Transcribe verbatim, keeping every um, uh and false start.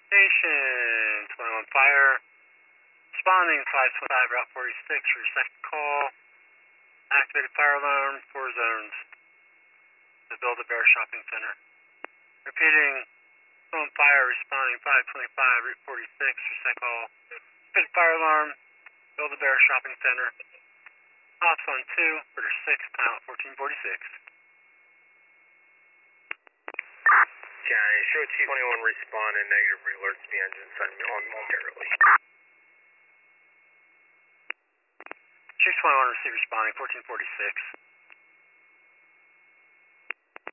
Station twenty-one Fire, responding five twenty-five, Route forty-six for your second call. Activated fire alarm, four zones. The Build-A-Bear Shopping Center. Repeating, twenty-one Fire, responding five twenty-five, Route forty-six for your second call. Activated fire alarm, Build-A-Bear Shopping Center. Ops on two, order six, time fourteen forty-six. County, show T twenty-one respond and negative alerts the engine send me on momentarily. Chief twenty-one receive responding fourteen forty-six.